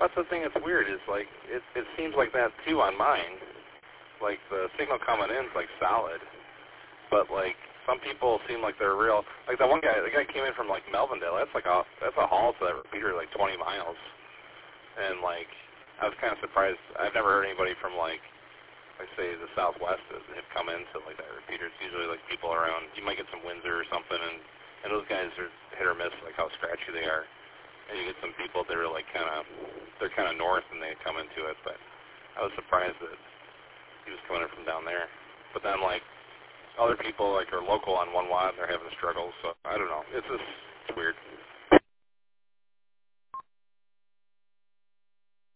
That's the thing that's weird is, like, it seems like that, too, on mine. Like, the signal coming in is, like, solid. But, like, some people seem like they're real. Like, the guy came in from, like, Melvindale. That's a haul to that repeater, like, 20 miles. And, like, I was kind of surprised. I've never heard anybody from, like say, the Southwest that have come into, like, that repeater. It's usually, like, people around. You might get some Windsor or something, and those guys are hit or miss, like, how scratchy they are. And you get some people that are, like, they're kind of north, and they come into it. But I was surprised that he was coming in from down there. But then, like, other people, like, are local on 1 watt, and they're having struggles. So, I don't know. It's weird.